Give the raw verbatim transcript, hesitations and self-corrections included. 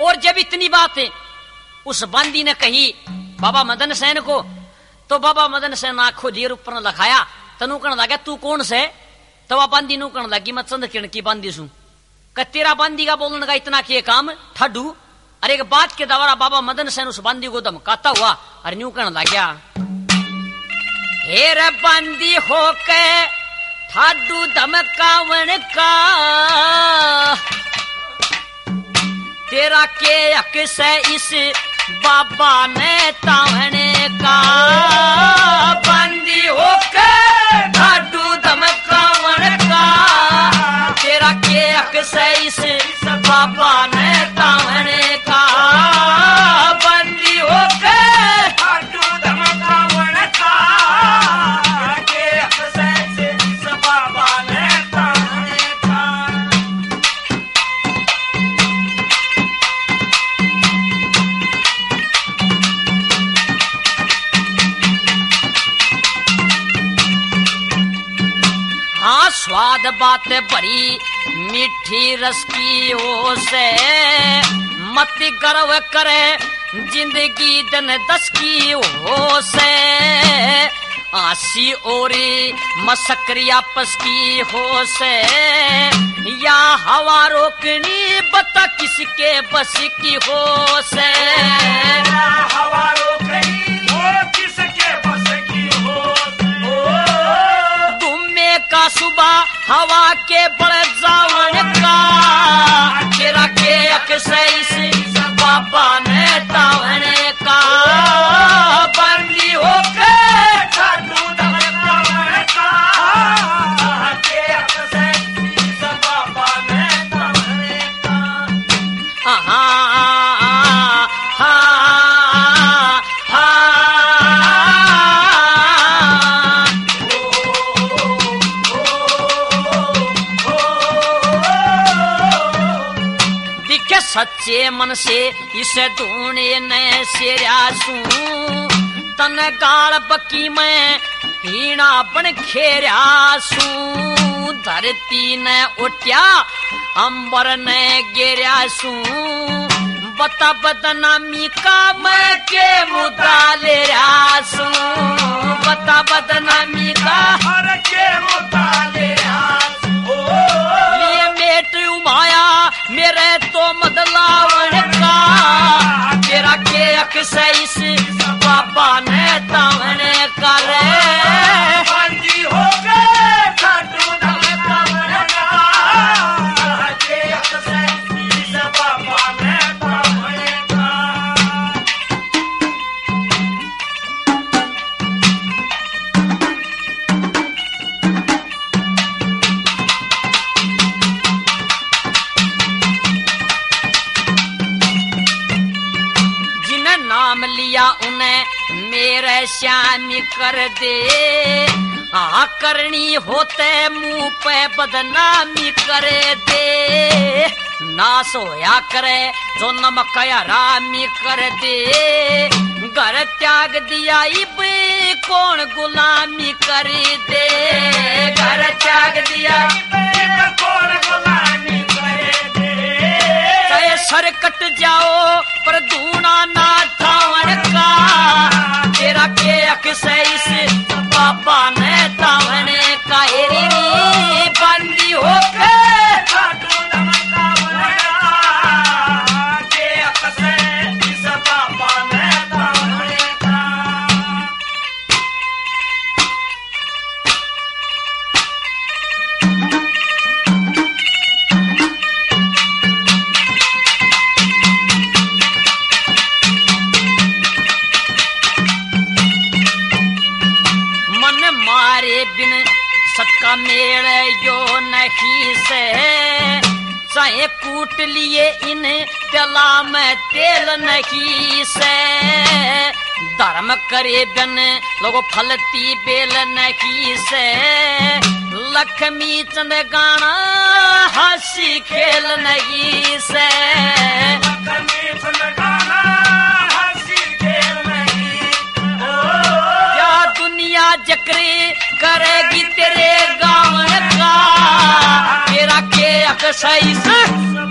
और जब इतनी बातें उस बंदी ने कही बाबा मदन सेन को, तो बाबा मदन सेन आंखों जीर ऊपर लखाया, तनु कहने लगा तू कौन से? तो वह बंदी नू कहने लगी मैं चंद किरण की बंदी सू। क तेरा बंदी का बोलने का इतना के काम ठड्डू। अरे एक बात के द्वारा बाबा मदन सेन उस बंदी को धमकाता हुआ अरे न्यू कहने लगा, हेर बंदी होके ठाडू धमकावन का, तेरा के हक से इस बाबा ने तावने का। बंदी होके ठाडू धमकावन का, तेरा के हक से इस बाबा ने तावने का। बंदी होके ठाडू धमकावन का, के हक से इस बाबा ने तावने का। हाँ स्वाद बात बड़ी मीठी रस की हो से, मत गर्व करे जिंदगी दिन दस की हो से। आसी ओरी मसकरी आपस की हो से, या हवा रोकनी बता किसके बस की हो से। हवा रोकनी वो किसके बस की हो से। दुम्मे का सुबह हवा के बढ़ जावन का, तेरा के अक्से इस बाबा ने तावने का। बंदी होके ठाडू धमकावन का, के अक्से इस बाबा ने तावने का। हाँ हाँ हाँ सच्चे मन से इसे ढूंढे न सिरासू, तन गाल बकी में पीना बन खेरासू। धरती ने उठ्या अंबर ने गिरासू, बता बदनामी का मैं के मुद्दा ले रासू। बता बदनामी का हर के मुद्दा ले रासू। लिए मेट उमाया मेरे तो मदलावन का, तेरा के अक्से इस बाबा ने तावने का। रे बंदी हो गए ठाडू धमकावन का, के अक्से इस बाबा ने तावने का। नाम लिया उन्हें मेरे श्याम कर दे, हाँ करनी होते मुंह पे बदनामी करे दे। नाश होया करे जो नमक हरामी कर दे, घर त्याग दिया इब कौन गुलामी कर दे। घर त्याग दिया इब कौन गुलामी कर दे। चाहे सर कट जाओ पर धूना ना थावन का, तेरा के अक्से इस बाबा ने तावने का। हेरी बंदी होके ठाडू धमकावन का, के अक्से इस बाबा ने तावने का। मारे बिन सटका मेल यो नहीं से, चाहे कूट लिए इन तेला में तेल नहीं से। धर्म करे बिन लोगो फलती बेल नहीं से, लक्ष्मी चंद गाना हंसी खेल नहीं से। लक्ष्मी चंद गाना हंसी खेल नहीं। क्या दुनिया जकरे करेगी तेरे गाँव का, तेरा के अक्सई से